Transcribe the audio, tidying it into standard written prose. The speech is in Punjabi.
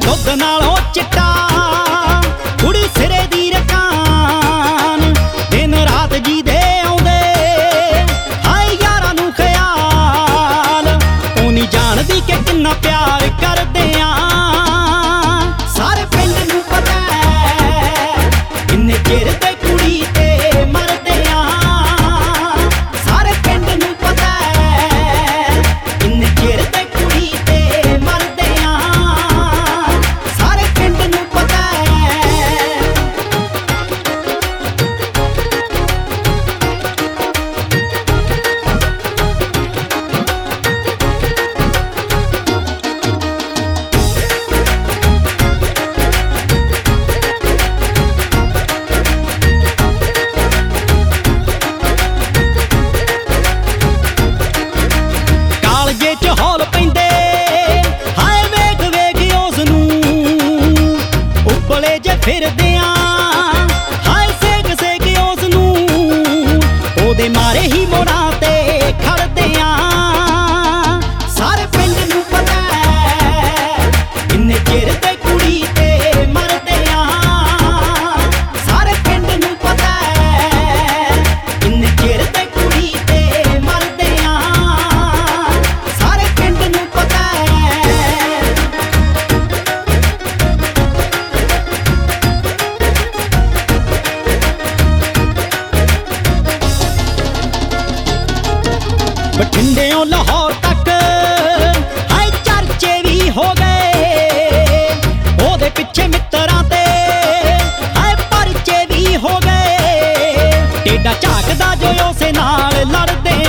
ਦੁੱਧ ਨਾਲੋਂ ਚਿੱਟਾ ਕੁੜੀ ਸਿਰੇ ਦੀ ਰਕਾਨ ਦਿਨ ਰਾਤ ਜੀ ਦੇ ਆਉਂਦੇ ਹਾਏ ਯਾਰਾਂ ਨੂੰ ਖਿਆਲ ਉਹ ਨਹੀਂ ਜਾਣਦੀ ਕਿ ਕਿੰਨਾ ਪਿਆਰ ਕਰਦੇ ਆਂ ਸਾਰੇ ਪਿੰਡ ਨੂੰ ਪਤਾ ਕਿੰਨੇ ਚਿਰ ਤੇ ਕੁੜੀ ਤੇ ਮਰਦੇ ਆਂ ਸਾਰੇ ਪਿੰਡ ਨੂੰ ਪਤਾ ਕਿੰਨੇ ਚਿਰ ਤੇ ਕੁੜੀ ਤੇ ਮਰਦੇ ਆਂ ਸਾਰੇ ਪਿੰਡ ਨੂੰ ਪਤਾ ਕਾਲਜੇ ਚ ਹੌਲ ਪੈਂਦੇ ਹਾਏ ਵੇਖ ਵੇਖ ਉਸ ਨੂੰ ਉੱਪਲੇ ਜੇ ਫਿਰਦੇ ਆਂ ਹਾਏ ਸੇਕ ਸੇਕ ਉਸ ਨੂੰ ਉਹਦੇ ਮਾਰੇ ਹੀ ਮੋੜਾਂ ਤੇ ਖੜਦੇ ਆਂ ਸਾਰੇ ਪਿੰਡ ਨੂੰ ਪਤਾ ਕਿੰਨੇ ਚਿਰ ਤੇ ਕੁੜੀ ਤੇ ਮਰਦੇ ਆਂ ਸਾਰੇ ਪਿੰਡ ਨੂੰ ਪਤਾ ਕਿੰਨੇ ਚਿਰ ਤੇ ਕੁੜੀ ਤੇ ਮਰਦੇ ਆਂ ਸਾਰੇ ਪਿੰਡ ਨੂੰ ਪਤਾ ਬਠਿੰਡਿਓਂ ਲਾਹੌਰ ਤੱਕ ਹਾਏ ਚਰਚੇ ਵੀ ਹੋ ਗਏ ਉਹਦੇ ਪਿੱਛੇ ਮਿੱਤਰਾਂ ਤੇ ਹਾਏ ਪਰਚੇ ਵੀ ਹੋ ਗਏ ਟੇਡਾ ਝਾਕਦਾ ਜੋ ਉਸੇ ਨਾਲ ਲੜਦੇ